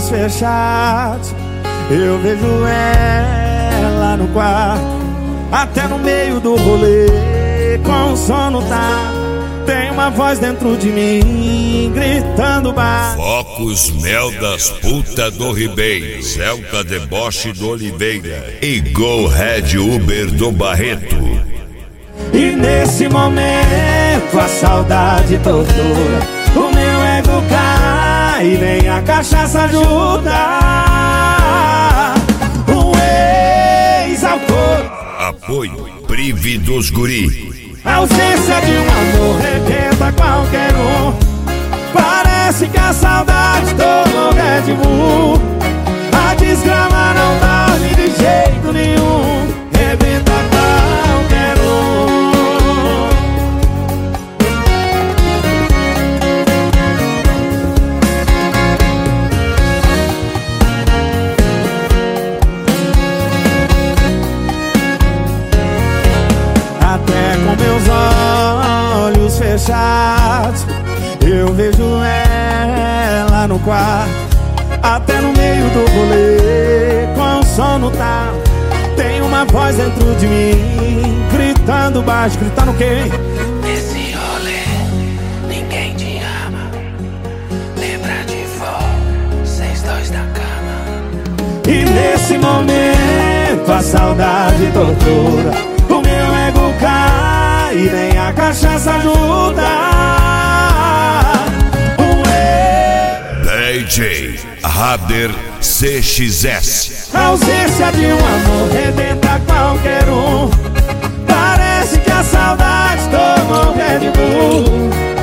olhos fechados, eu vejo ela no quarto, até no meio do rolê, com o sono tá. Tem uma voz dentro de mim, gritando baixo. Focos Mel das Puta do Ribeiro, Celta Deboche do Oliveira e Go Red Uber do Barreto. E nesse momento a saudade tortura, o meu ego cai e nem a cachaça ajuda. O ex-autor, apoio Prive dos Guri. A ausência de um amor rebenta qualquer um. Parece que a saudade tomou Red Bull. A desgrama não dorme de jeito nenhum, rebenta qualquer um. Até com meus olhos fechados, eu vejo ela no quarto, até no meio do rolê, com o sono tá. Tem uma voz dentro de mim, gritando baixo, gritando quem? Nesse rolê, ninguém te ama. Lembra de vocês dois da cama. E nesse momento a saudade tortura, o meu ego cai e nem a cachaça ajuda. DJ Rader CXS. A ausência de um amor rebenta qualquer um. Parece que a saudade tomou Red Bull.